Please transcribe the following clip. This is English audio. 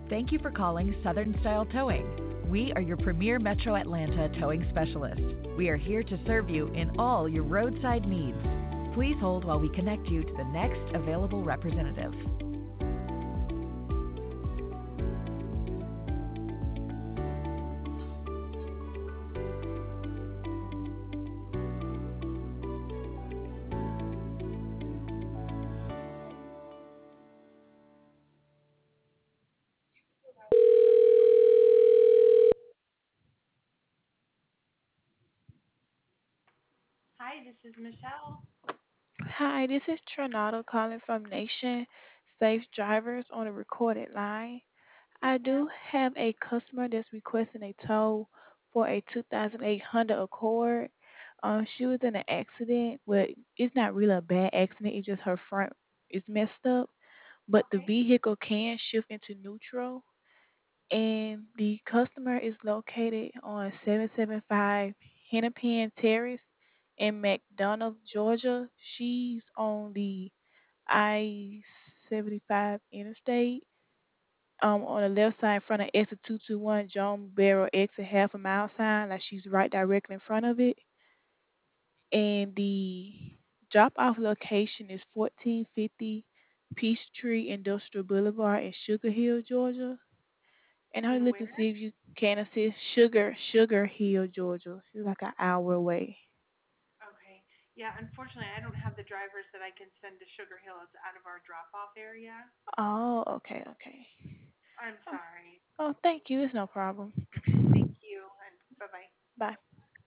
Thank you for calling Southern Style Towing. We are your premier Metro Atlanta towing specialist. We are here to serve you in all your roadside needs. Please hold while we connect you to the next available representative. Hi, this is Michelle. Hi, this is Trinata calling from Nation Safe Drivers on a recorded line. Yes, I ma'am. do have a customer that's requesting a tow for a 2008 Honda Accord. She was in an accident, but it's not really a bad accident. It's just her front is messed up, but the Okay. vehicle can shift into neutral. And the customer is located on 775 Hennepin Terrace in McDonough, Georgia. She's on the I 75 interstate. On the left side in front of exit 221 John Barrow exit half a mile sign, like she's right directly in front of it. And the drop off location is 1450 Peachtree Industrial Boulevard in Sugar Hill, Georgia. And I In look to where? see if you can assist Sugar Hill, Georgia. It's like an hour away. Okay. Yeah, unfortunately, I don't have the drivers that I can send to Sugar Hill. It's out of our drop-off area. Oh, okay, okay. I'm Oh, sorry. oh, thank you. It's no problem. Thank you, and bye-bye. Bye.